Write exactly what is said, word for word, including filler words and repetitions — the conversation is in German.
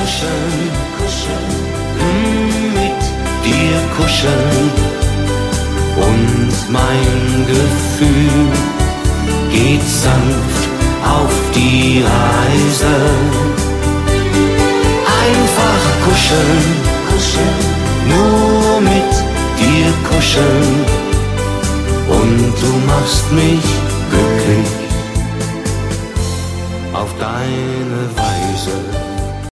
kuscheln, kuscheln, mm, mit dir kuscheln. Und mein Gefühl geht sanft auf die Reise. Einfach kuscheln, kuscheln, nur mit dir kuscheln. Und du machst mich glücklich auf deine Weise.